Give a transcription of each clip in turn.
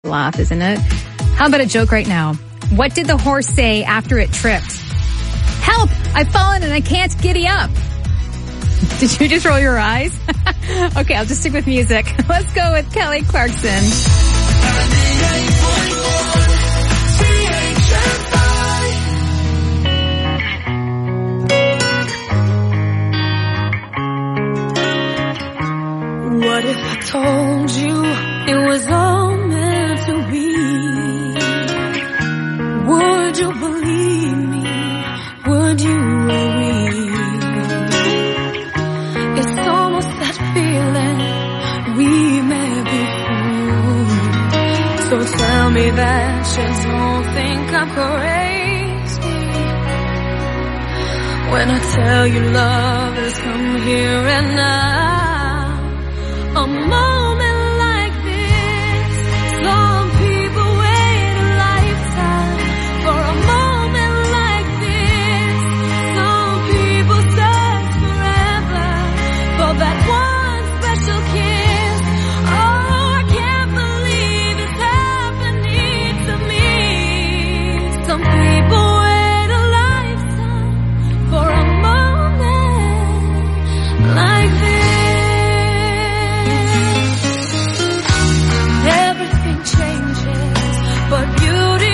laugh, isn't it? How about a joke right now? What did the horse say after it tripped? Help! I've fallen and I can't giddy up. Did you just roll your eyes? Okay, I'll just stick with music. Let's go with Kelly Clarkson. What if I told you it was all meant to be? Would you believe me? Would you agree? It's almost that feeling we may be through. So tell me that you don't think I'm crazy when I tell you love has come here and now. A moment like this, some people wait a lifetime for a moment like this. Some people search forever for that one special kiss. Oh, I can't believe it's happening to me. Some people wait a lifetime for a moment like this. But beauty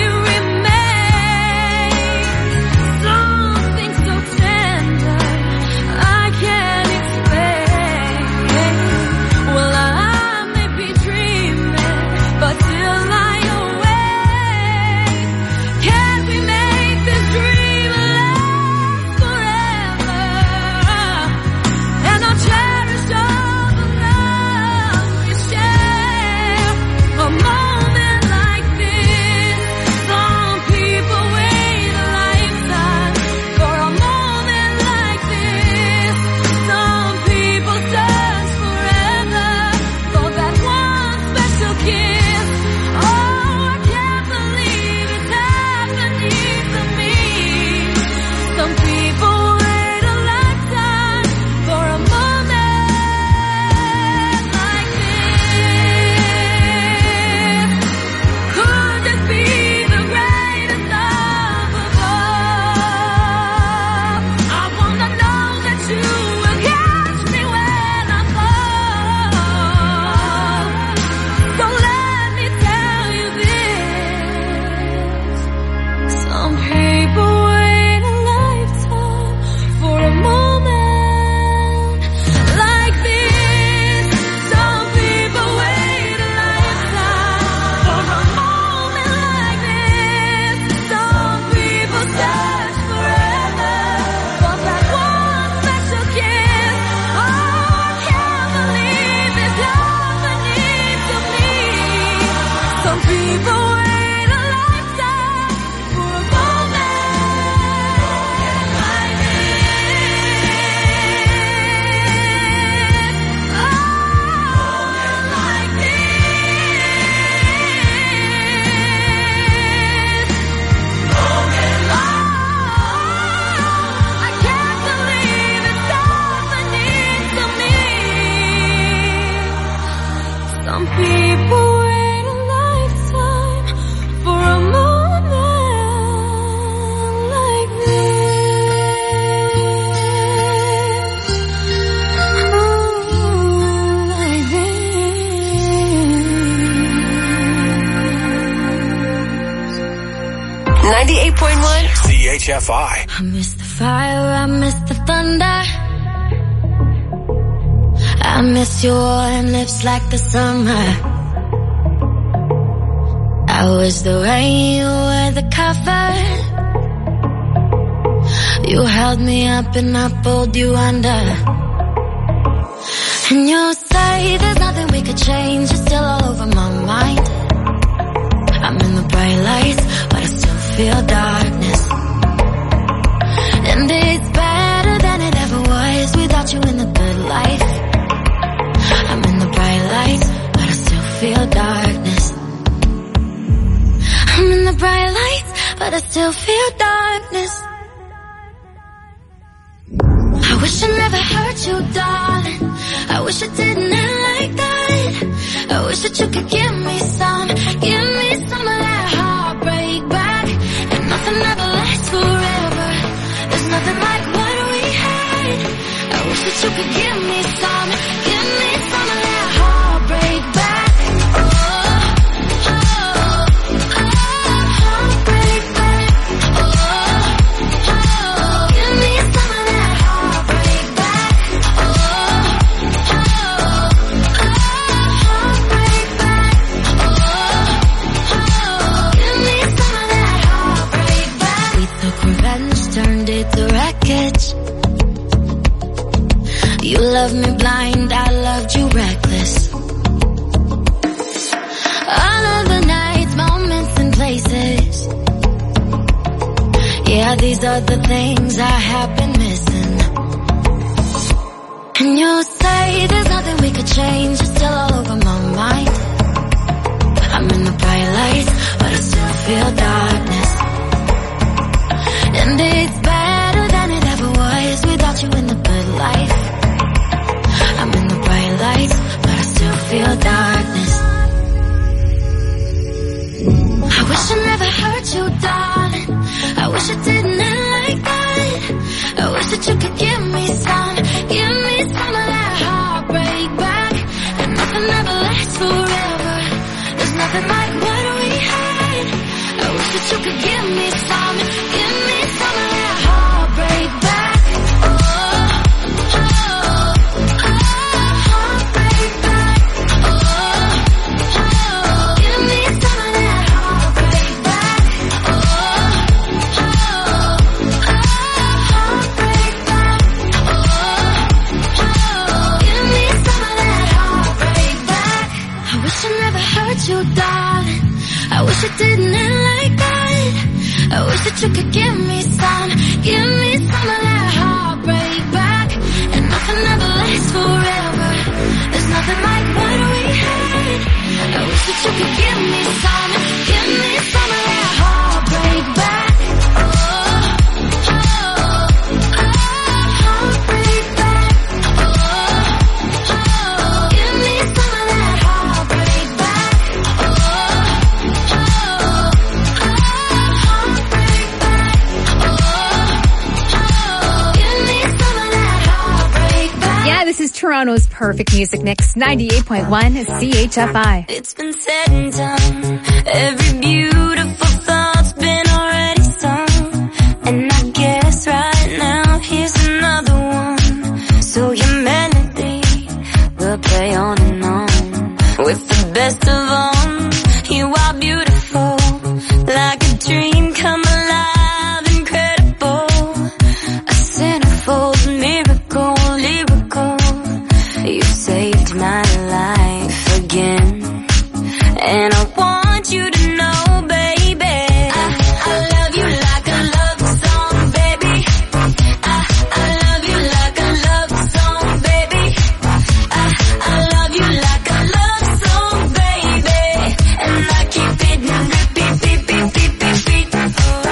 remains, something so tender I can't explain. Well, I may be dreaming, but till I awake, can't we make this dream last forever? And I'll cherish all the love we share. A moment like CHFI. I miss the fire, I miss the thunder. I miss your warm lips like the summer. I wish the rain, you were the cover. You held me up and I pulled you under. And you say there's nothing we could change, you're still all over my mind. I'm in the bright lights, but I still feel darkness. And it's better than it ever was without you in the good life. I'm in the bright lights, but I still feel darkness. I'm in the bright lights, but I still feel darkness. I wish I never hurt you, darling. I wish I didn't end like that. I wish that you could give me some, give me could give me some of that heartbreak back. Heartbreak back. Give me some of that heartbreak back. Heartbreak back. Give me some of that heartbreak back. We took revenge, turned it to wreckage. You loved me blind, I loved you reckless. All of the nights, moments and places. Yeah, these are the things I have been missing. And you say there's nothing we could change, it's still all over my mind. I'm in the bright lights, but I still feel darkness. And it's better than it ever was without you in the good life. I'm in the bright lights, but I still feel darkness. I wish I never hurt you, darling. I wish it didn't end like that. I wish that you could give me some of that heartbreak back. And nothing ever lasts forever. There's nothing like what we had. I wish that you could give me some of that heartbreak back. You, darling, I wish it didn't end like that. I wish that you could give me some of that heartbreak back. And nothing ever lasts forever. There's nothing like what we had. I wish that you could give me some of that heartbreak back. Heartbreak back. Give me some of that heartbreak back. This is Toronto's Perfect Music Mix, 98.1 CHFI. It's been said and done. Every beautiful thought's been already sung. And I guess right now here's another one. So your melody will play on and on. With the best of all, you are beautiful. Like a dream come alive, incredible. A centerfold miracle, lyrical. You saved my life again. And I want you to know, baby, I love you like a love song, baby. I love you like a love song, baby. I love you like a love song, baby. And I keep it in repeat, beep, beep, beep, beep, beep. I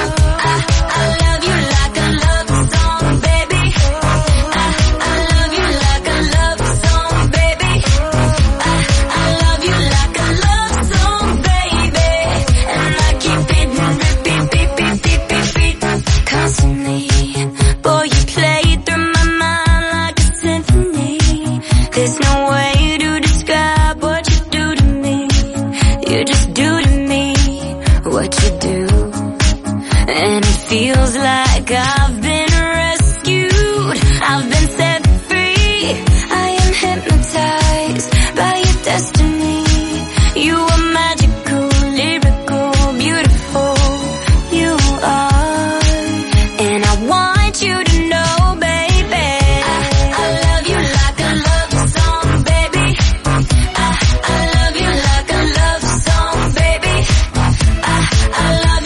love you like a love song, baby. I love you like a love song, baby. I love you like a love song, baby. And I keep it in repeat, beep, beep, beep, beep, beep. Constantly, boy, you play through my mind like a symphony. There's no way to describe what you do to me. You just do to me what you do. And it feels like I've been rescued. I've been set free. I am hypnotized by your destiny. You are magical, lyrical, beautiful. You are. And I want you to know, baby, I love you like a love song, baby. I love you like a love song, baby. I love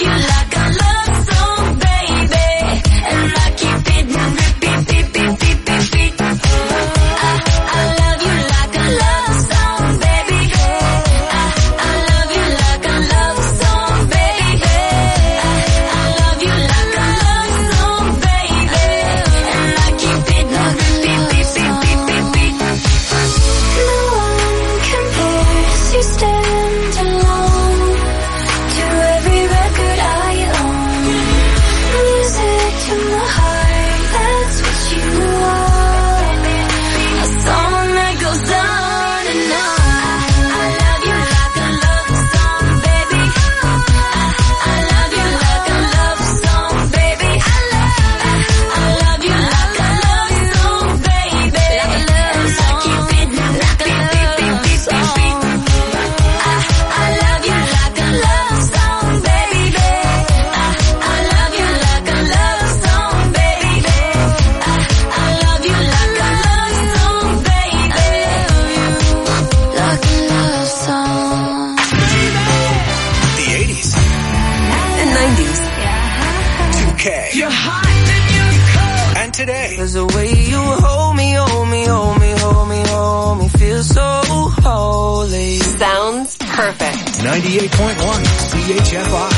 you're hot and you're cold. And today. 'Cause the way you hold me, hold me, hold me, hold me, hold me, feels so holy. Sounds perfect. 98.1 CHFI.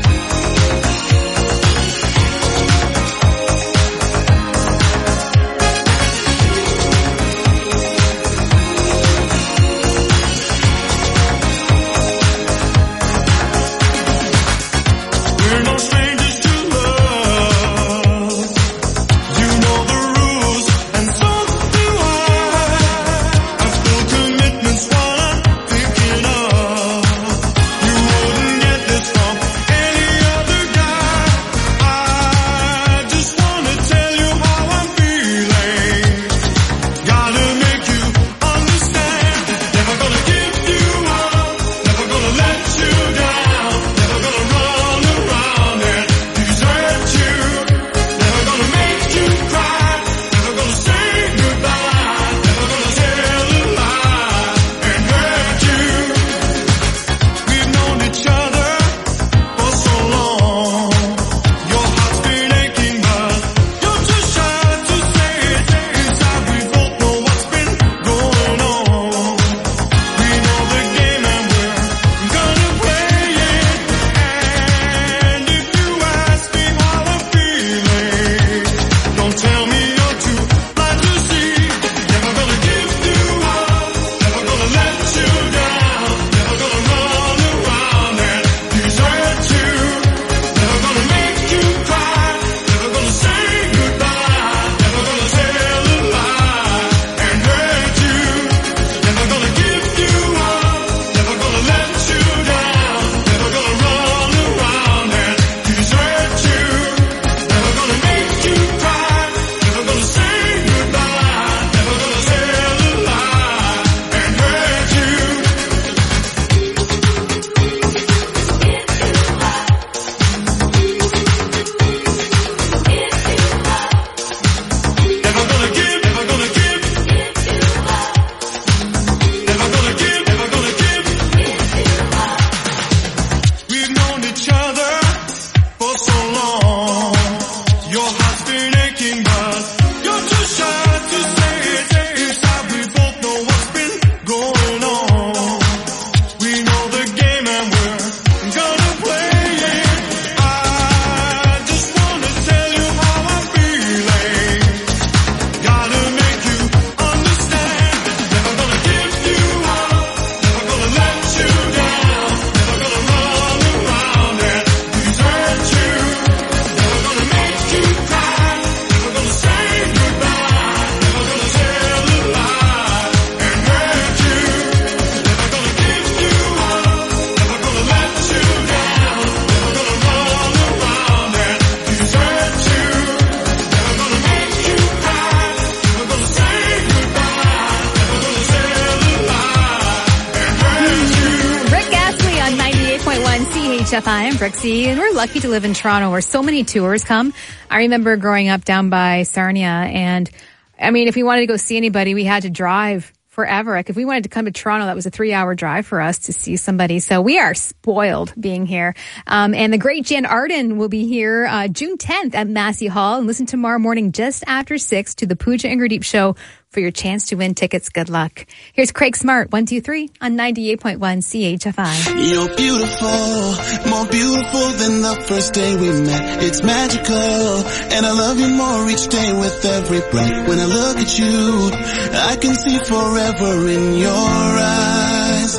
CHFI, I'm Brixie, and we're lucky to live in Toronto where so many tours come. I remember growing up down by Sarnia, and I mean, if we wanted to go see anybody, we had to drive forever. Like if we wanted to come to Toronto, that was a 3-hour drive for us to see somebody. So we are spoiled being here. And the great Jan Arden will be here June 10th at Massey Hall. And listen tomorrow morning just after 6 to the Pooja and Gurdeep Show for your chance to win tickets. Good luck. Here's Craig Smart, 1, 2, 3 on 98.1 CHFI. You're beautiful, more beautiful than the first day we met. It's magical, and I love you more each day with every breath. When I look at you, I can see forever in your eyes.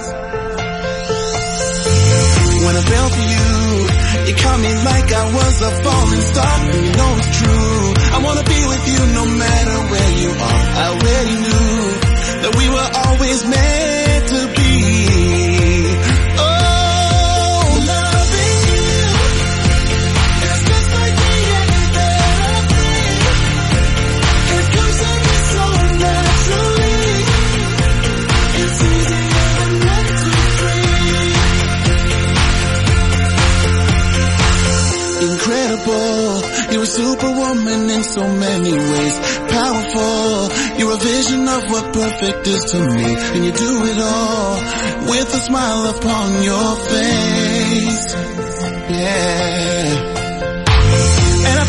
When I fell for you, you caught me like I was a falling star, and you know it's true. I wanna be with you no matter where you are. I already knew that we were always meant to be. Oh, loving you is just like the air that I breathe. It comes to me so naturally. It's easier than meant to breathe. Incredible, you're a superwoman in so many ways. Powerful, you're a vision of what perfect is to me. And you do it all with a smile upon your face. Yeah. And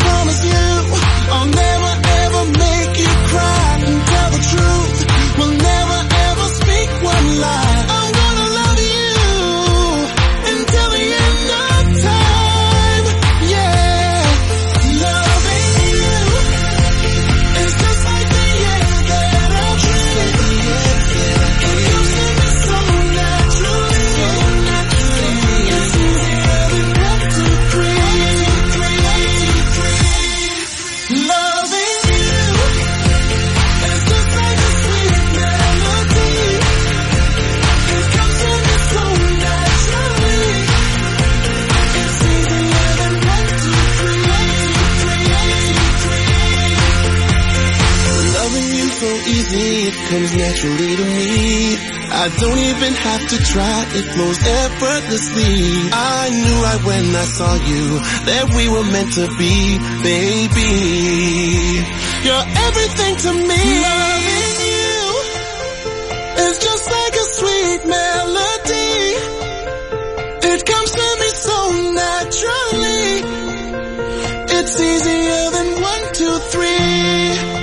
comes naturally to me. I don't even have to try, it flows effortlessly. I knew right when I saw you that we were meant to be, baby. You're everything to me. Loving you is just like a sweet melody. It comes to me so naturally. It's easier than 1, 2, 3.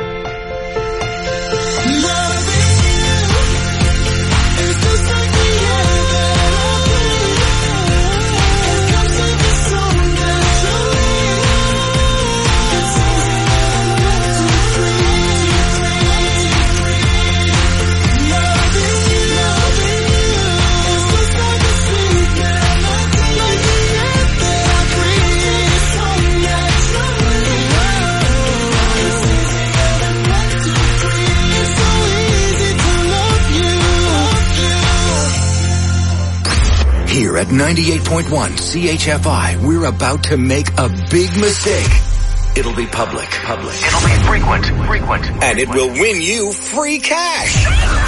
Here at 98.1 CHFI, we're about to make a big mistake. It'll be public. It'll be frequent. And it will win you free cash.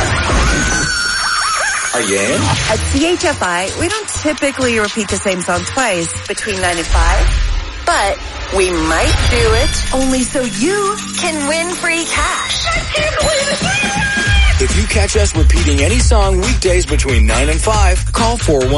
Are you in? At CHFI, we don't typically repeat the same song twice between 9 and 5, but we might do it only so you can win free cash. I can't believe it. If you catch us repeating any song weekdays between 9 and 5, call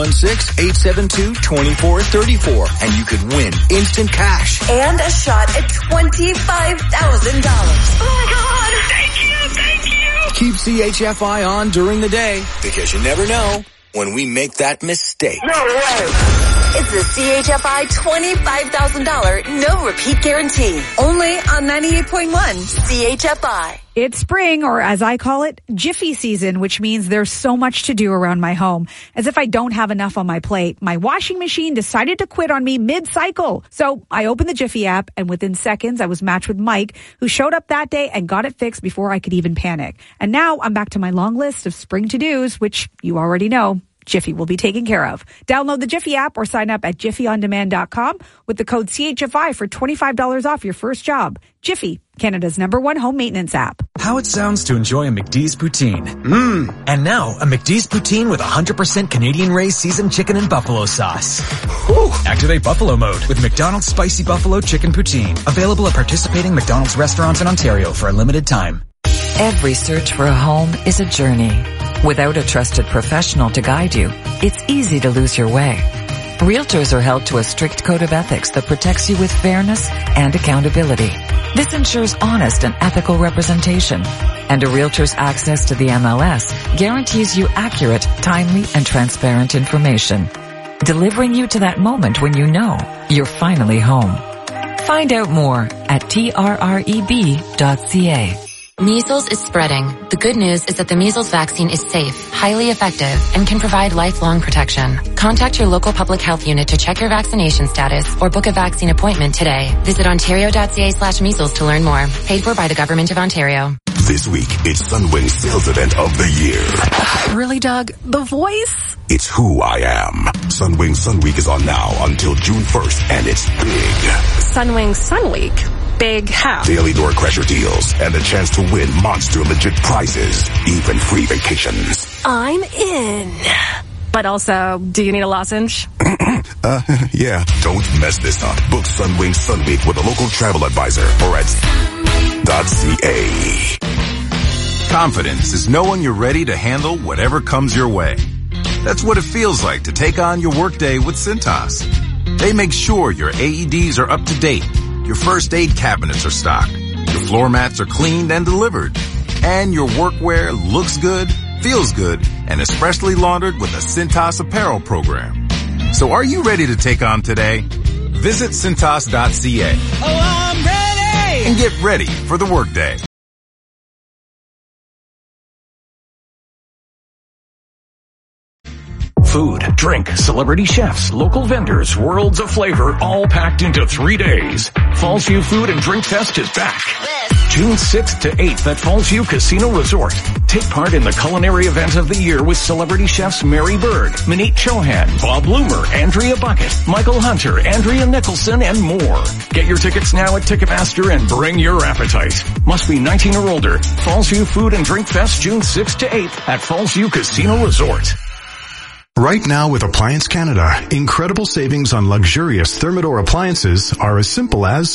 416-872-2434 and you could win instant cash. And a shot at $25,000. Oh my God! Thank you! Keep CHFI on during the day because you never know when we make that mistake. No way! It's the CHFI $25,000 no repeat guarantee. Only on 98.1 CHFI. It's spring, or as I call it, Jiffy season, which means there's so much to do around my home. As if I don't have enough on my plate, my washing machine decided to quit on me mid-cycle. So I opened the Jiffy app, and within seconds, I was matched with Mike, who showed up that day and got it fixed before I could even panic. And now I'm back to my long list of spring to-dos, which you already know Jiffy will be taken care of. Download the Jiffy app or sign up at jiffyondemand.com with the code CHFI for $25 off your first job. Jiffy, Canada's #1 home maintenance app. How it sounds to enjoy a McD's poutine. And now, a McD's poutine with 100% Canadian-raised seasoned chicken and buffalo sauce. Whew. Activate Buffalo mode with McDonald's Spicy Buffalo Chicken Poutine. Available at participating McDonald's restaurants in Ontario for a limited time. Every search for a home is a journey. Without a trusted professional to guide you, it's easy to lose your way. Realtors are held to a strict code of ethics that protects you with fairness and accountability. This ensures honest and ethical representation. And a realtor's access to the MLS guarantees you accurate, timely, and transparent information, delivering you to that moment when you know you're finally home. Find out more at trreb.ca. Measles is spreading. The good news is that the measles vaccine is safe, highly effective, and can provide lifelong protection. Contact your local public health unit to check your vaccination status or book a vaccine appointment today. Visit ontario.ca/measles to learn more. Paid for by the Government of Ontario. This week, it's Sunwing's sales event of the year. Really, Doug? The voice? It's who I am. Sunwing Sun Week is on now until June 1st, and it's big. Sunwing Sun Week? Big how? Daily door crasher deals and the chance to win monster legit prizes, even free vacations. I'm in. But also, do you need a lozenge? Yeah. Don't mess this up. Book Sunwing Sun Week with a local travel advisor or at .ca. Confidence is knowing you're ready to handle whatever comes your way. That's what it feels like to take on your workday with Cintas. They make sure your AEDs are up to date, your first aid cabinets are stocked, your floor mats are cleaned and delivered, and your workwear looks good, feels good, and is freshly laundered with a Cintas apparel program. So are you ready to take on today? Visit Cintas.ca. Oh, I'm ready! And get ready for the workday. Food, drink, celebrity chefs, local vendors, worlds of flavor, all packed into 3 days. Fallsview Food and Drink Fest is back. June 6th to 8th at Fallsview Casino Resort. Take part in the culinary event of the year with celebrity chefs Mary Berg, Manit Chauhan, Bob Loomer, Andrea Bucket, Michael Hunter, Andrea Nicholson, and more. Get your tickets now at Ticketmaster and bring your appetite. Must be 19 or older. Fallsview Food and Drink Fest June 6th to 8th at Fallsview Casino Resort. Right now with Appliance Canada, incredible savings on luxurious Thermador appliances are as simple as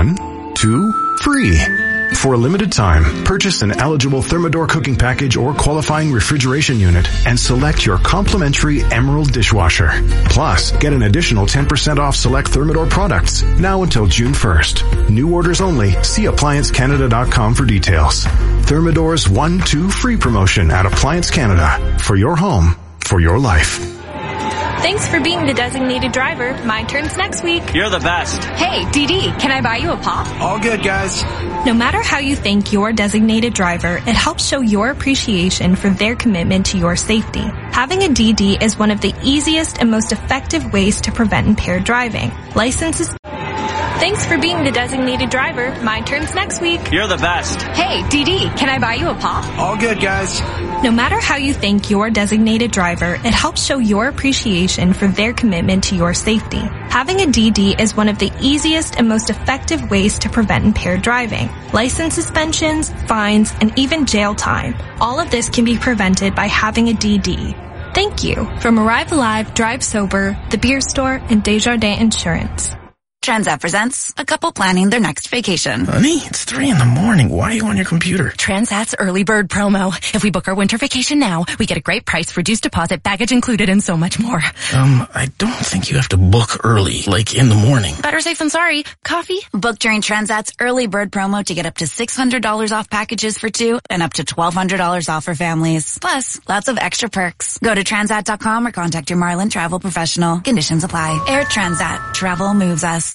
1, 2, 3. For a limited time, purchase an eligible Thermador cooking package or qualifying refrigeration unit and select your complimentary Emerald dishwasher. Plus, get an additional 10% off select Thermador products now until June 1st. New orders only. See ApplianceCanada.com for details. Thermador's 1-2 free promotion at Appliance Canada. For your home, for your life. Thanks for being the designated driver. My turn's next week. You're the best. Hey, DD, can I buy you a pop? All good, guys. No matter how you thank your designated driver, it helps show your appreciation for their commitment to your safety. Having a DD is one of the easiest and most effective ways to prevent impaired driving. Licenses. Thanks for being the designated driver. My turn's next week. You're the best. Hey, DD, can I buy you a pop? All good, guys. No matter how you thank your designated driver, it helps show your appreciation for their commitment to your safety. Having a DD is one of the easiest and most effective ways to prevent impaired driving. License suspensions, fines, and even jail time. All of this can be prevented by having a DD. Thank you. From Arrive Alive, Drive Sober, The Beer Store, and Desjardins Insurance. Transat presents a couple planning their next vacation. Honey, it's 3 a.m. Why are you on your computer? Transat's early bird promo. If we book our winter vacation now, we get a great price, reduced deposit, baggage included, and so much more. I don't think you have to book early, like in the morning. Better safe than sorry. Coffee? Book during Transat's early bird promo to get up to $600 off packages for 2 and up to $1,200 off for families. Plus, lots of extra perks. Go to Transat.com or contact your Marlin travel professional. Conditions apply. Air Transat. Travel moves us.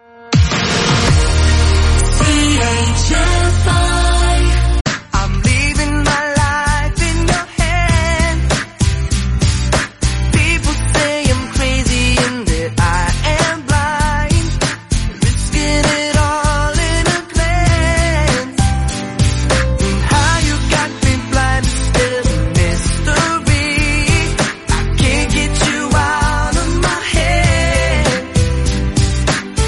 I'm leaving my life in your hands. People say I'm crazy and that I am blind. Risking it all in a glance. And how you got me blind is still a mystery. I can't get you out of my head.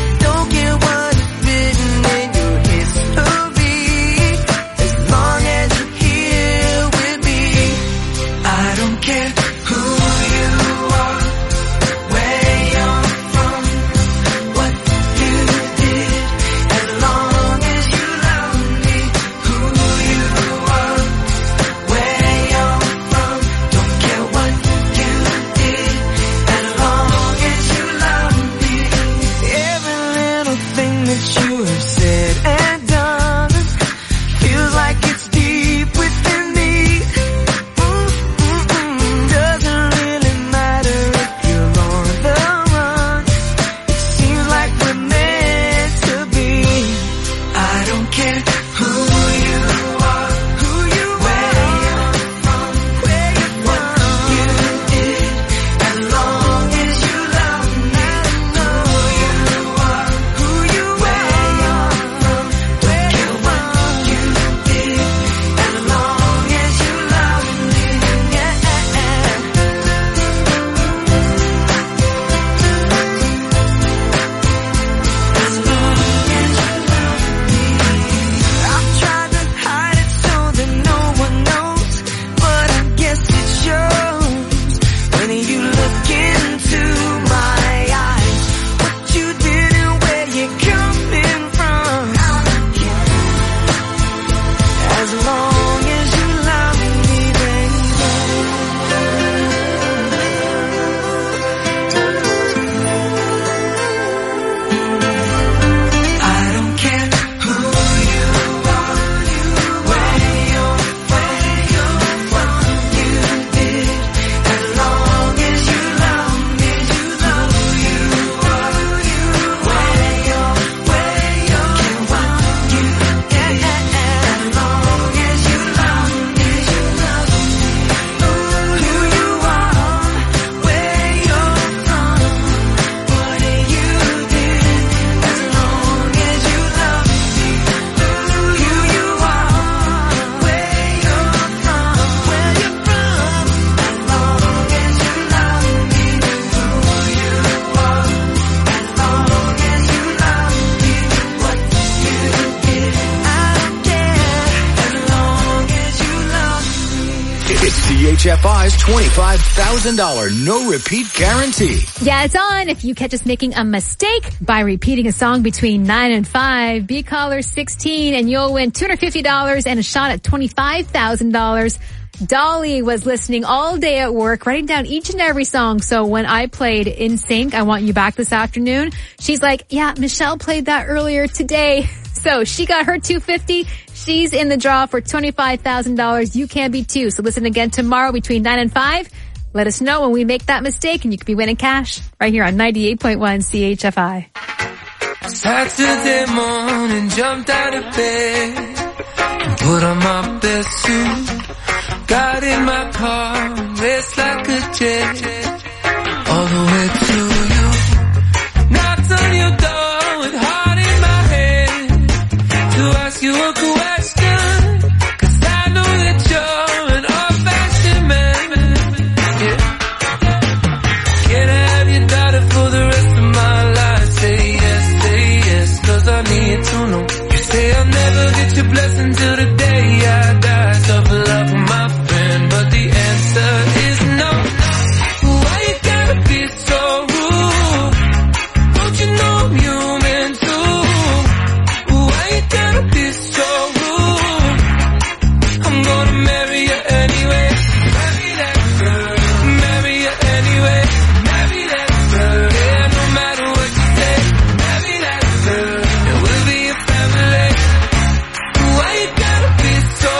CHFI's $25,000 no-repeat guarantee. Yeah, it's on. If you catch us making a mistake by repeating a song between 9 and 5, be caller 16 and you'll win $250 and a shot at $25,000. Dolly was listening all day at work, writing down each and every song. So when I played In Sync, I Want You Back this afternoon, she's like, yeah, Michelle played that earlier today. So she got her $250. She's in the draw for $25,000. You can be too. So listen again tomorrow between 9 and 5. Let us know when we make that mistake and you could be winning cash right here on 98.1 CHFI. Saturday morning, jumped out of bed, put on my best suit, got in my car, raced like a jet, all the way to you. Knocked on your door with heart in my head to ask you a question, 'cause I know that you're an old-fashioned man. Yeah. Can I have your daughter for the rest of my life? Say yes, 'cause I need to know. You say I'll never get your blessing till the day I die. Tough love for my friend, but the answer is no. Why you gotta be so rude? Don't you know I'm human too? Why you gotta be so rude? I'm gonna marry you anyway. Marry that girl. Marry you anyway. Marry that girl. Yeah, no matter what you say. Marry that girl. And we'll be a family. Why you gotta be so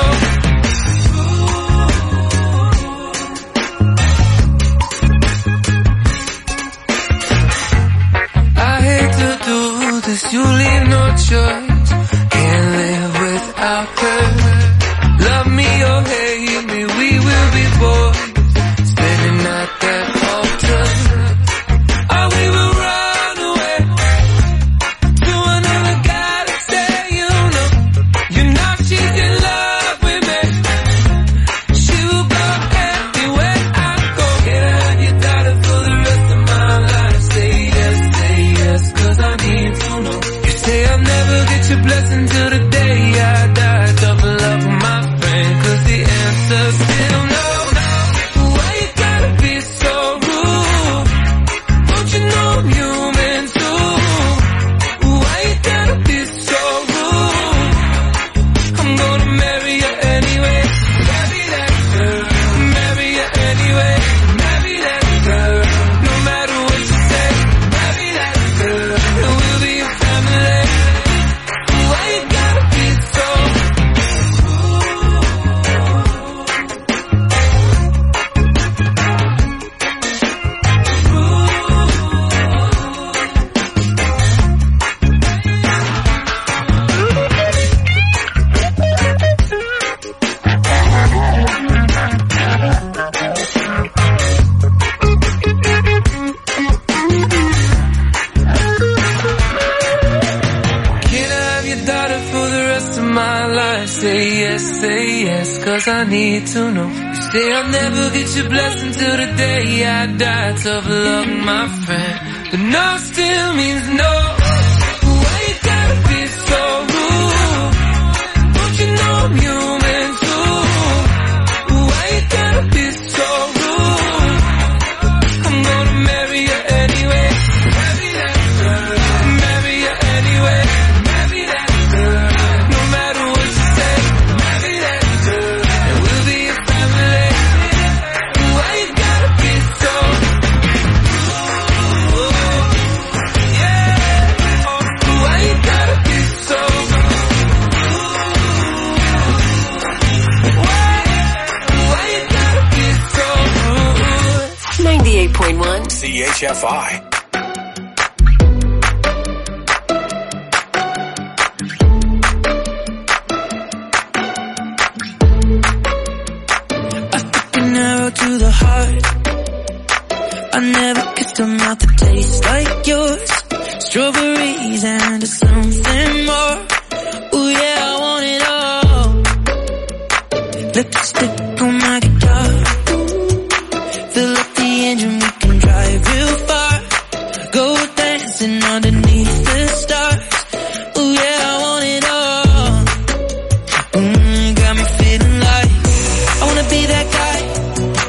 I hate to do this, you leave no choice. Can't live without her. Love me or hate me, we will be boys. Standing at that altar. Or we will run away to another galaxy, you know she's in love with me. She will go everywhere I go. Can I have your daughter for the rest of my life? Say yes, 'cause I need to know. You say I'll never get your blessing till the day I die. Double love for my friend, 'cause the answer's still no. Why you gotta be so rude? Don't you know I'm human too? Why you gotta be so rude? I'm gonna marry you anyway. Marry that girl. Marry you anyway. Marry that girl. No matter what you say. Marry that girl. And we'll be a family. Why you gotta be so Can I have your daughter for the rest of my life? Say yes, 'cause I need to know. You say I'll never get your blessing till the day I die. Tough love, my friend, but no still means no. Why you gotta be so rude? Don't you know I'm human too? Why you gotta be so rude? I'm gonna marry you anyway. Marry that girl. Marry you anyway. Marry that girl. No matter what you say. Marry that girl. And we'll be a family. Why you gotta be so yeah. Why you gotta be so Why you gotta be so 98.1 CHFI. An arrow to the heart. I never kissed a mouth that tastes like yours. Strawberries and something more. Ooh yeah, I want it all. Lipstick on my guitar. Fill up the engine, we can drive real far. Go dancing underneath the stars. Ooh yeah, I want it all. Got me feeling like I wanna be that guy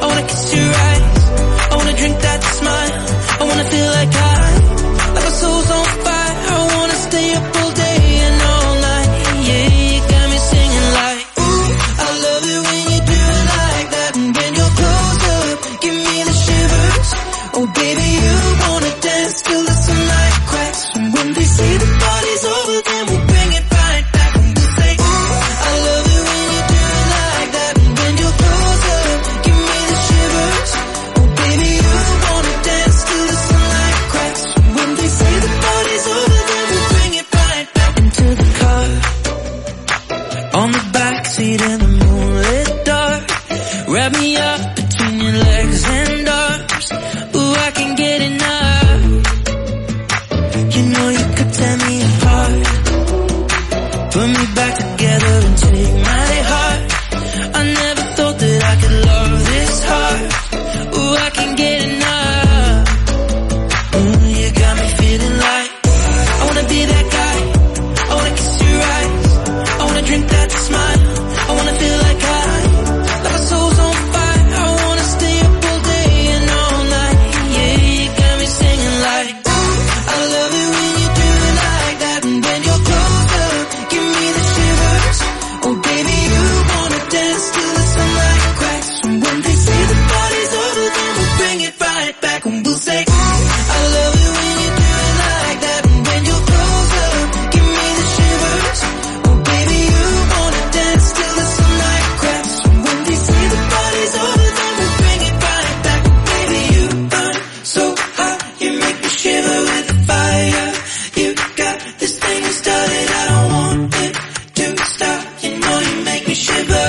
I love it when you do it like that. And when you're closer, give me the shivers. Oh baby, you wanna dance till the sunlight cracks. When they say the party's over, then we'll bring it right back. Baby, you burn so hot, you make me shiver with the fire. You got this thing started, I don't want it to stop. You know you make me shiver.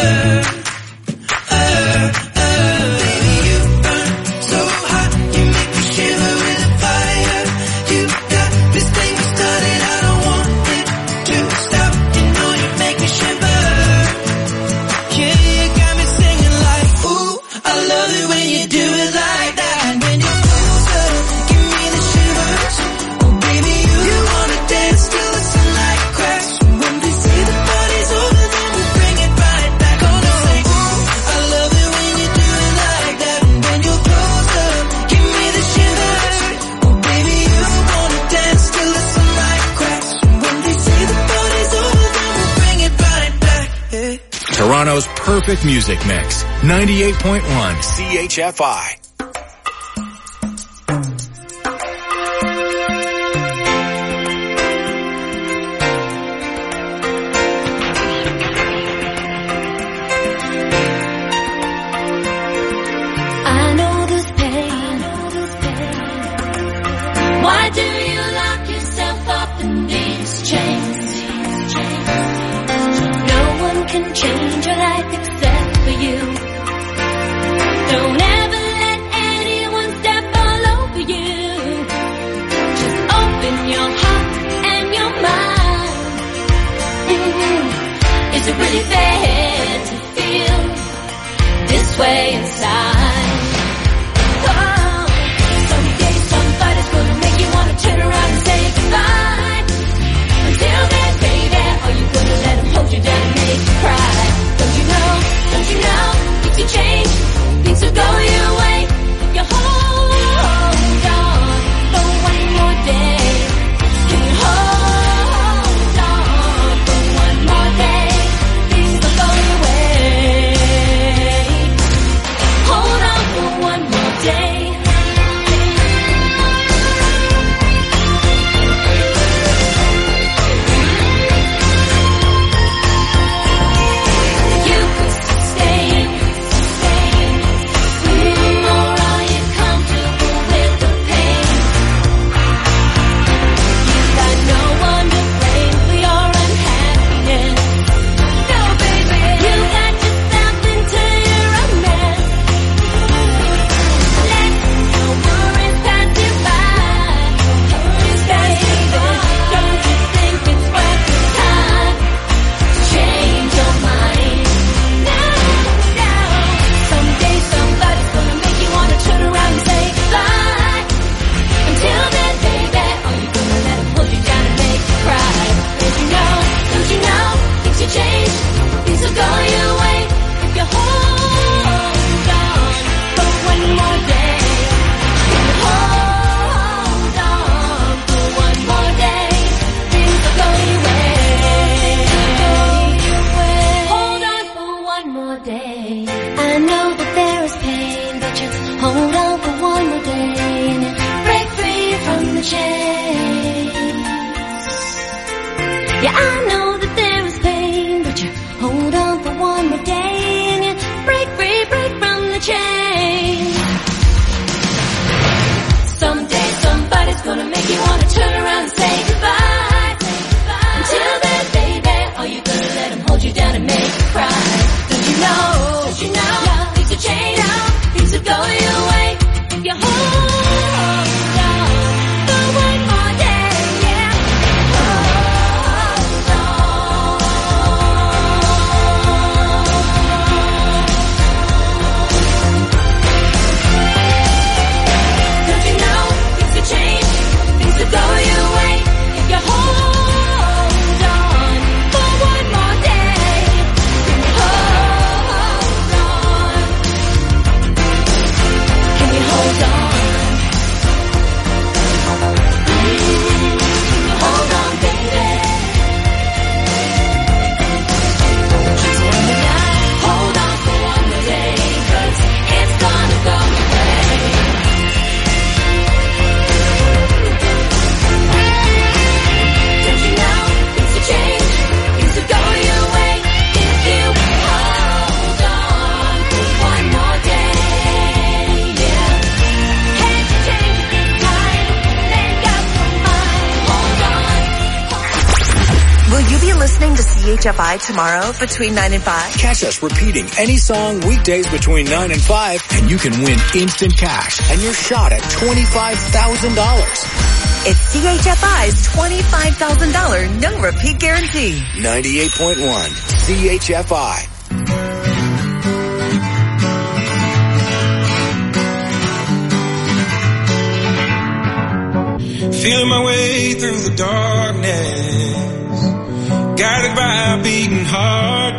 Baby, you burn so hot, you make me shiver with the fire. You got this thing started, I don't want it to stop. You know you make me shiver. Yeah, you got me singing like, ooh, I love it when you do it like that. And when you're closer, give me the shivers. Oh baby, you wanna dance till the sunlight cracks. When they say the party's over, then we bring it right back. Gonna say, ooh, I love it when you do it like that. And when you're closer, give me the shivers. Oh baby, you wanna dance till the sunlight cracks. When they say the party's over, then we bring it right back. Yeah. Toronto's perfect music mix. 98.1 CHFI. I know this pain. Why do you lock yourself up in these chains? No one can change your life except for you. Don't ever let anyone step all over you. Just open your heart and your mind. Is it really fair to feel this way inside? Oh, someday somebody's gonna make you wanna turn around and say goodbye. Until then, baby, are you gonna let them hold you down and make you cry? Don't you know, things will change, things will go your way. If you hold on for one more day, can you hold on for one more day? Things will go your way. Hold on for one more day. You could sustain, or are you comfortable with the pain? You got no one to blame for your unhappiness. No, baby, you got yourself into a mess. Let your worries pass you by. Don't you think it's worth the time to change your mind? No. Someday somebody's gonna make you wanna turn around and say goodbye. Until then, baby, are you gonna let them hold you down and make you cry? Don't you know, things will change, things will go your way. If you hold on for one more day, if you hold on for one more day, things will go your way. Hold on for one more day. I know that there is pain, but you hold on for one more day and you break free from the chains. Yeah, I know that there is pain, but you hold on for one more day and you break from the chains. Someday somebody's gonna make you wanna turn around and say goodbye. Until then, baby, are you gonna let them hold you down and make you cry? Don't you know, things will change, things will go your way. If you hold on for one more day, yeah. Hold on. Don't you know, things will change, things will go your listening to CHFI tomorrow between 9 and 5? Catch us repeating any song weekdays between 9 and 5, and you can win instant cash and your shot at $25,000. It's CHFI's $25,000 no repeat guarantee. 98.1 CHFI. Feeling my way through the darkness, guided by a beating heart.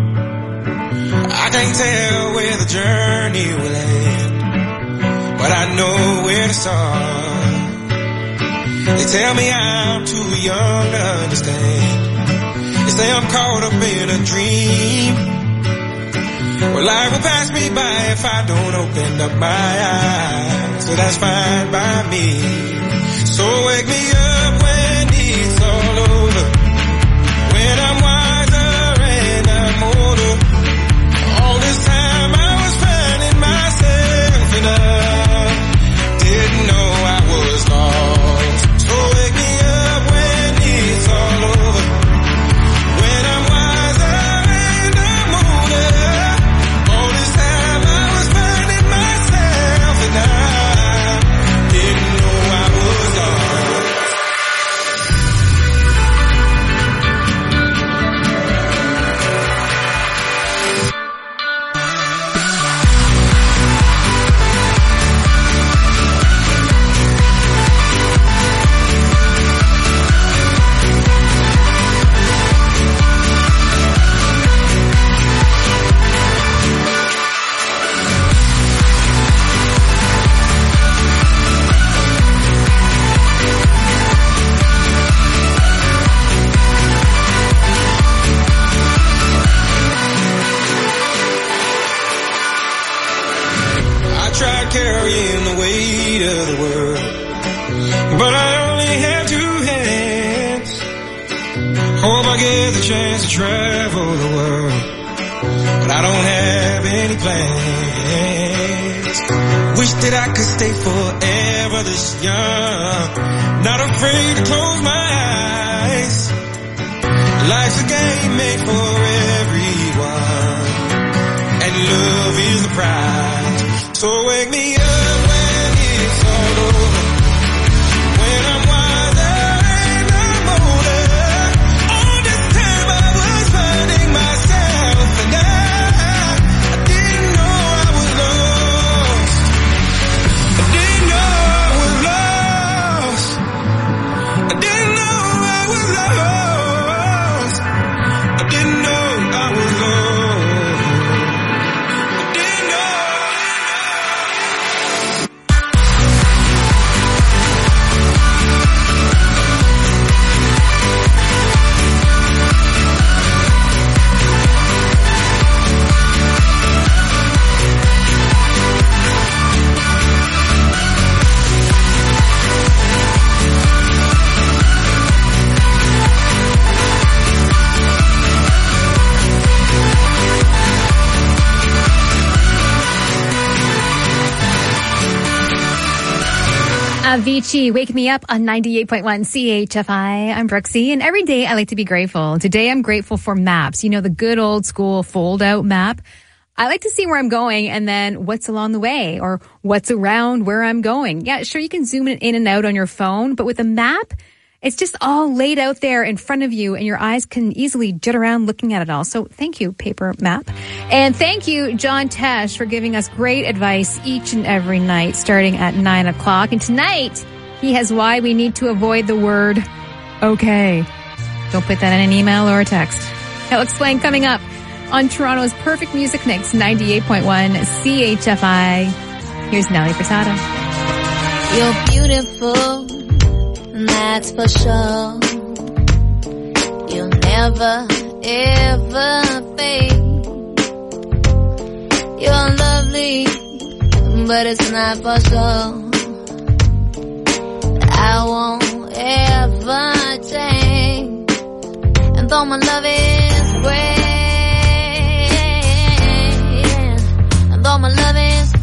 I can't tell where the journey will end, but I know where to start. They tell me I'm too young to understand. They say I'm caught up in a dream. Well, life will pass me by if I don't open up my eyes, so that's fine by me. So wake me up when it's all over, when I'm wiser and I'm older. All this time I was finding myself and I didn't know I was lost. So wake me up when it's all over, when I'm wiser and I'm older. All this time I was finding myself and I didn't know I was lost. Carrying the weight of the world, but I only have two hands. Hope I get the chance to travel the world, but I don't have any plans. Wish that I could stay forever this young, not afraid to close my eyes. Life's a game made for everyone, and love is the prize. So wake me up when it's all over, when I'm wiser and I'm older. All this time I was finding myself and I didn't know I was lost. I didn't know I was lost. I didn't know I was lost. I didn't know I was lost. Avicii, Wake Me Up on 98.1 CHFI. I'm Brooksy, and every day I like to be grateful. Today I'm grateful for maps. You know, the good old school fold-out map. I like to see where I'm going and then what's along the way or what's around where I'm going. Yeah, sure, you can zoom in and out on your phone, but with a map, it's just all laid out there in front of you and your eyes can easily jut around looking at it all. So thank you, Paper Map. And thank you, John Tesh, for giving us great advice each and every night starting at 9 o'clock. And tonight, he has why we need to avoid the word okay. Don't put that in an email or a text. He'll explain coming up on Toronto's Perfect Music Mix, 98.1 CHFI. Here's Nelly Furtado. You're beautiful, that's for sure. You'll never, ever fade. You're lovely, but it's not for sure. I won't ever change. And though my love is great, and though my love is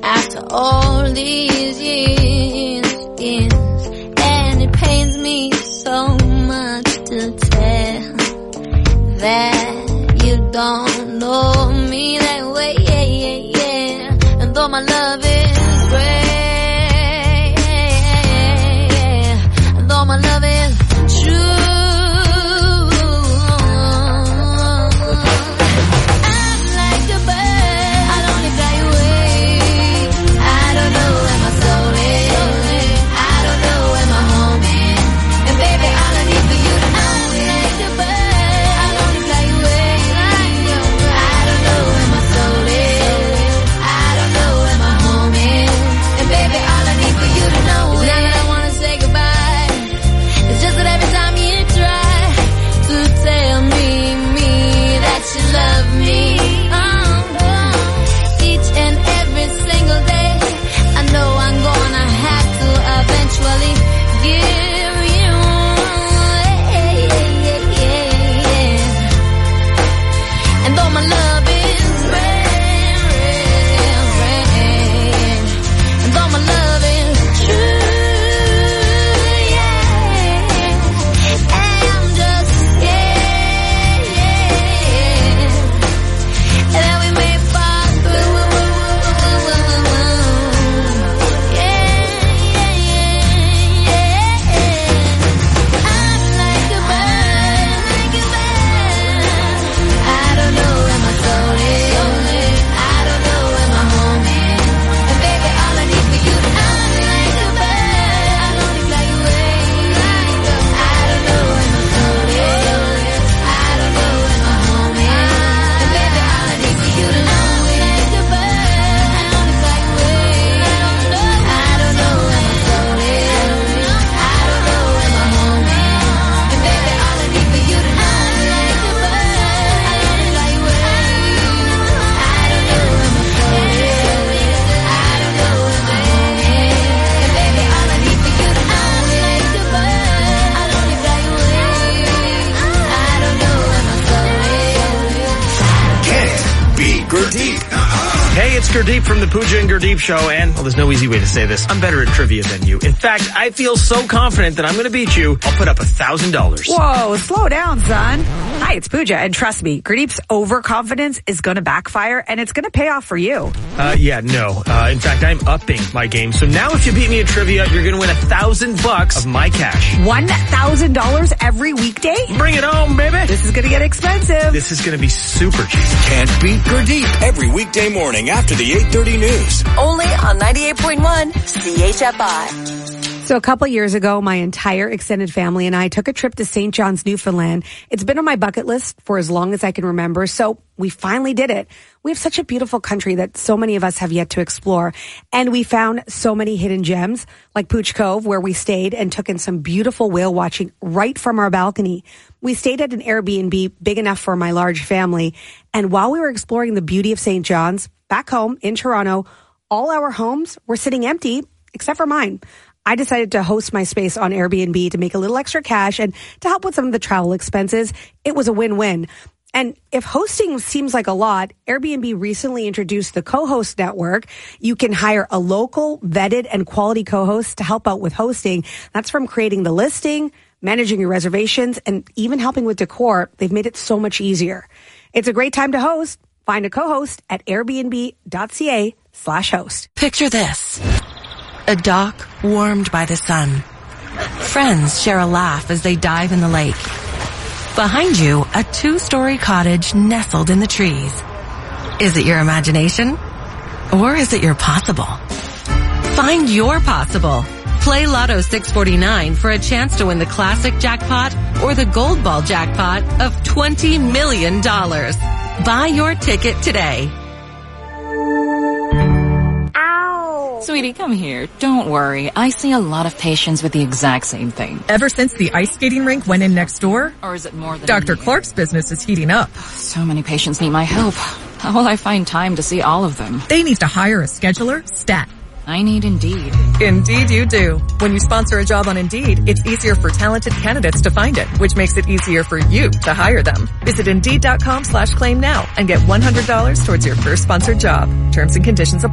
after all these years, and it pains me so much to tell that you don't know me that way, and though my love is great, and though my love is true, Hey, it's Gurdeep from the Pooja and Gurdeep Show, and, well, there's no easy way to say this. I'm better at trivia than you. In fact, I feel so confident that I'm going to beat you, I'll put up $1,000. Whoa, slow down, son. Hi, it's Pooja, and trust me, Gurdeep's overconfidence is going to backfire, and it's going to pay off for you. Yeah, no. In fact, I'm upping my game. So now if you beat me at trivia, you're going to win $1,000 of my cash. $1,000 every weekday? Bring it home, baby. This is going to get expensive. This is going to be super cheap. Can't beat Gurdeep every weekday morning after the 8:30 news. Only on 98.1 CHFI. So a couple years ago, my entire extended family and I took a trip to St. John's, Newfoundland. It's been on my bucket list for as long as I can remember, so we finally did it. We have such a beautiful country that so many of us have yet to explore, and we found so many hidden gems, like Pooch Cove, where we stayed and took in some beautiful whale watching right from our balcony. We stayed at an Airbnb big enough for my large family, and while we were exploring the beauty of St. John's, back home in Toronto, all our homes were sitting empty, except for mine. I decided to host my space on Airbnb to make a little extra cash and to help with some of the travel expenses. It was a win-win. And if hosting seems like a lot, Airbnb recently introduced the co-host network. You can hire a local, vetted, and quality co-host to help out with hosting. That's from creating the listing, managing your reservations, and even helping with decor. They've made it so much easier. It's a great time to host. Find a co-host at airbnb.ca/host. Picture this. A dock warmed by the sun. Friends share a laugh as they dive in the lake. Behind you, a 2-story cottage nestled in the trees. Is it your imagination? Or is it your possible? Find your possible. Play Lotto 649 for a chance to win the classic jackpot or the gold ball jackpot of $20 million. Buy your ticket today. Sweetie, come here. Don't worry. I see a lot of patients with the exact same thing. Ever since the ice skating rink went in next door? Or is it more than Dr. Clark's business is heating up. So many patients need my help. How will I find time to see all of them? They need to hire a scheduler, stat. I need Indeed. Indeed you do. When you sponsor a job on Indeed, it's easier for talented candidates to find it, which makes it easier for you to hire them. Visit Indeed.com/claim now and get $100 towards your first sponsored job. Terms and conditions apply.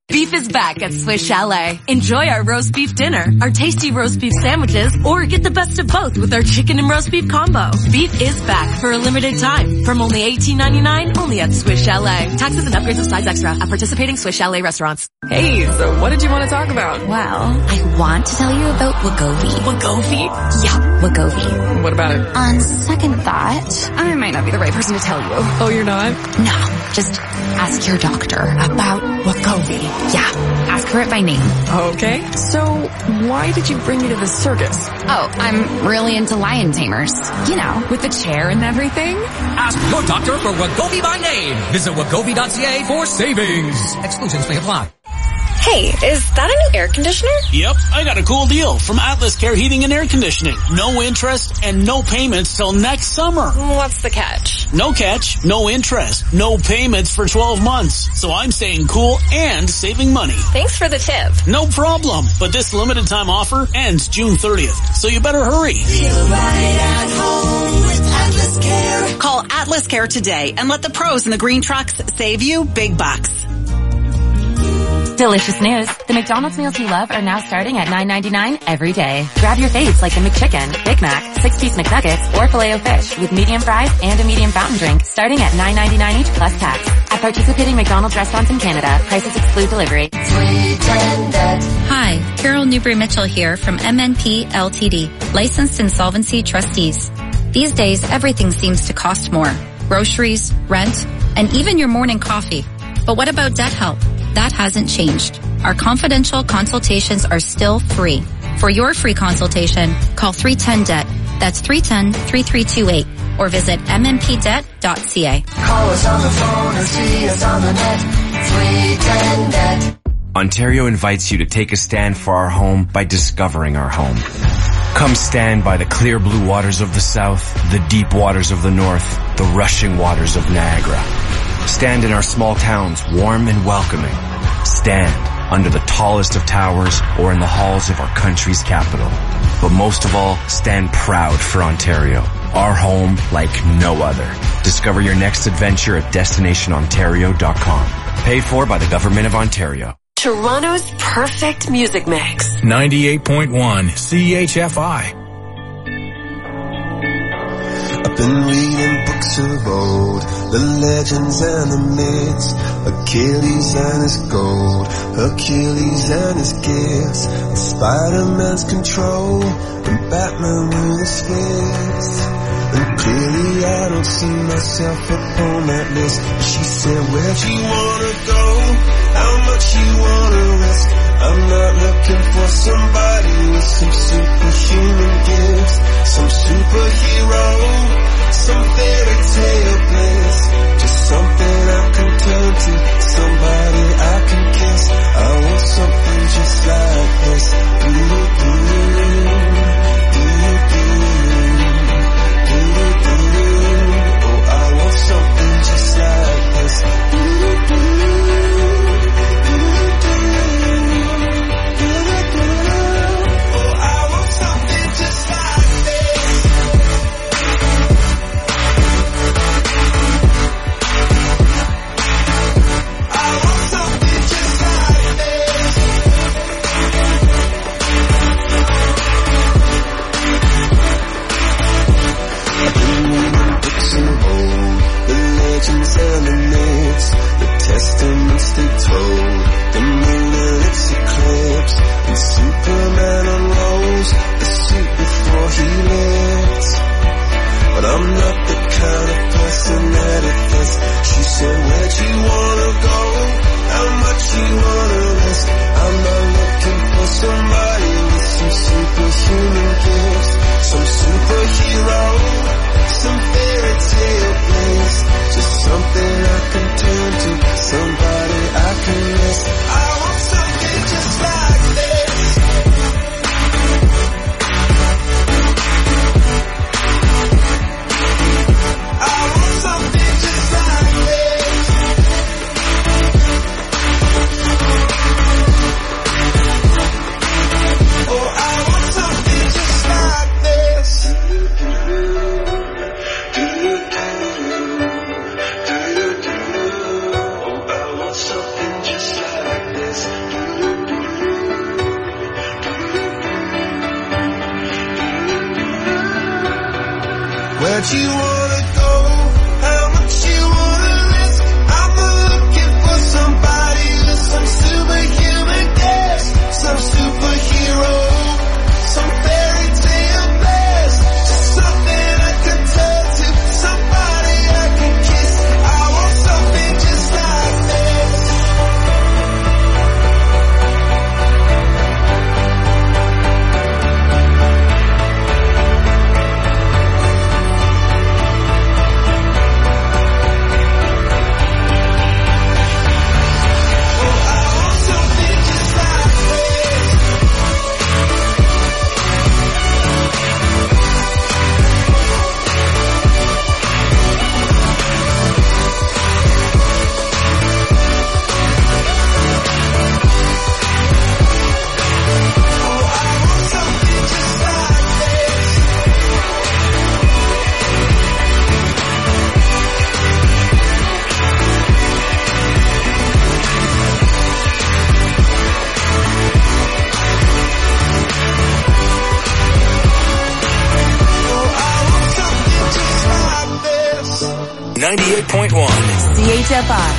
Beef is back at Swiss Chalet. Enjoy our roast beef dinner, our tasty roast beef sandwiches, or get the best of both with our chicken and roast beef combo. Beef is back for a limited time from only $18.99 only at Swiss Chalet. Taxes and upgrades of size extra at participating Swiss Chalet restaurants. Hey, so what did you want to talk about? Well, I want to tell you about Wegovy. Wegovy? Yeah, Wegovy. What about it? On second thought, I might not be the right person to tell you. Oh, you're not? No, just ask your doctor about Wegovy. Yeah, ask her it by name. Okay, so why did you bring me to the circus? Oh, I'm really into lion tamers. You know, with the chair and everything. Ask your doctor for Wegovy by name. Visit wegovy.ca for savings. Exclusions may apply. Hey, is that a new air conditioner? Yep, I got a cool deal from Atlas Care Heating and Air Conditioning. No interest and no payments till next summer. What's the catch? No catch, no interest, no payments for 12 months. So I'm staying cool and saving money. Thanks for the tip. No problem. But this limited time offer ends June 30th. So you better hurry. Feel right at home with Atlas Care. Call Atlas Care today and let the pros in the green trucks save you big bucks. Delicious news. The McDonald's meals you love are now starting at $9.99 every day. Grab your faves like the McChicken, Big Mac, 6-piece McNuggets, or Filet-O-Fish with medium fries and a medium fountain drink starting at $9.99 each plus tax. At participating McDonald's restaurants in Canada, prices exclude delivery. Hi, Carol Newbury-Mitchell here from MNP Ltd, licensed insolvency trustees. These days, everything seems to cost more. Groceries, rent, and even your morning coffee. But what about debt help? That hasn't changed. Our confidential consultations are still free. For your free consultation, call 310-DEBT. That's 310-3328. Or visit mmpdebt.ca. Call us on the phone or see us on the net. 310-DEBT. Ontario invites you to take a stand for our home by discovering our home. Come stand by the clear blue waters of the south, the deep waters of the north, the rushing waters of Niagara. Stand in our small towns, warm and welcoming. Stand under the tallest of towers or in the halls of our country's capital. But most of all, stand proud for Ontario, our home like no other. Discover your next adventure at destinationontario.com. Paid for by the Government of Ontario. Toronto's perfect music mix. 98.1 CHFI. I've been reading books of old, the legends and the myths, Achilles and his gold, Hercules and his gifts, and Spider-Man's control, and Batman with his fists. And clearly I don't see myself upon that list. She said, where'd you wanna go? How much you wanna risk? I'm not looking for somebody with some superhuman gifts, some superhero, some fairy tale bliss, just something I can turn to, somebody I can kiss. I want something just like this. Oh, I want something just like this. And the myths, the testaments they told, the moon and its eclipse, and Superman unrolls the suit before he lived. But I'm not the kind of person that it fits. She said, where'd you wanna go? How much you wanna risk? I'm not looking for somebody with some superhuman gifts, some superhero, some fairy tale bliss, just something I can turn to, somebody I can miss. I want something just like this. I much you wanna go, how much you wanna risk. I'm looking for somebody with some superhuman gifts, some superhero, some fairy tale best, just something I can turn to, somebody I can kiss. I want something just like this. CHFI.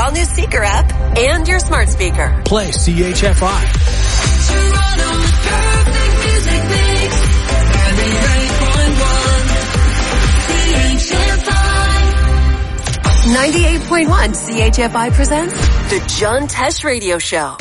all-new Seeker app and your smart speaker. Play CHFI. Toronto's perfect music mix. 98.1 CHFI presents The John Tesh Radio Show.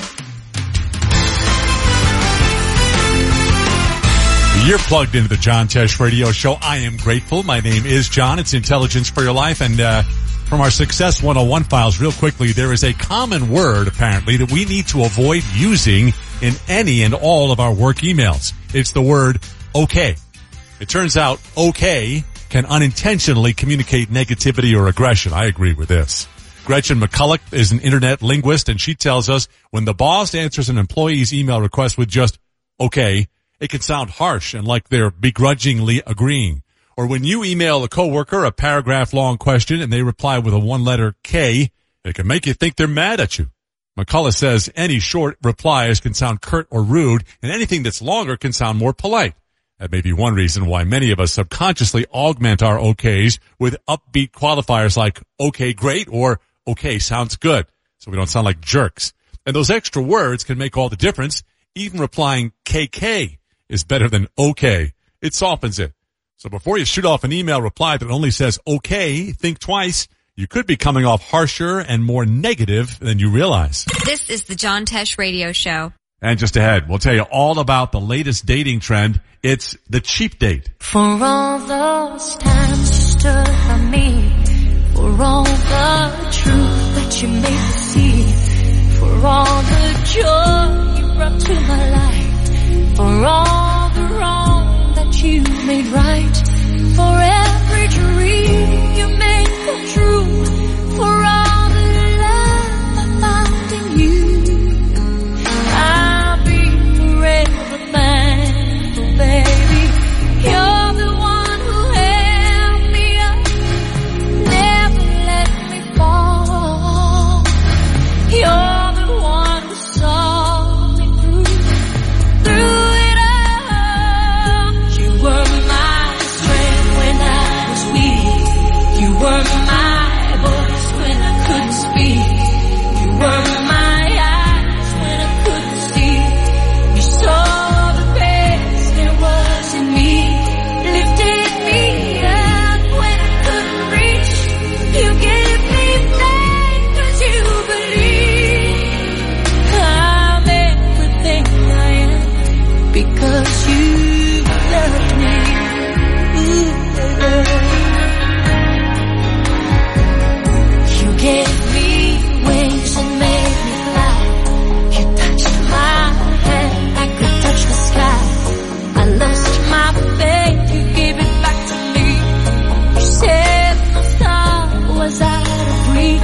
You're plugged into the John Tesh Radio Show. I am grateful. My name is John. It's Intelligence for Your Life. And from our Success 101 files, real quickly, there is a common word, apparently, that we need to avoid using in any and all of our work emails. It's the word okay. It turns out okay can unintentionally communicate negativity or aggression. I agree with this. Gretchen McCulloch is an internet linguist, and she tells us when the boss answers an employee's email request with just okay, it can sound harsh and like they're begrudgingly agreeing. Or when you email a coworker a paragraph-long question and they reply with a one-letter K, it can make you think they're mad at you. McCullough says any short replies can sound curt or rude, and anything that's longer can sound more polite. That may be one reason why many of us subconsciously augment our okays with upbeat qualifiers like okay, great, or okay, sounds good, so we don't sound like jerks. And those extra words can make all the difference. Even replying KK is better than okay. It softens it. So before you shoot off an email reply that only says okay, think twice. You could be coming off harsher and more negative than you realize. This is the John Tesh Radio Show. And just ahead, we'll tell you all about the latest dating trend. It's the cheap date. For all those times you stood by me, for all the truth that you made me see, for all the joy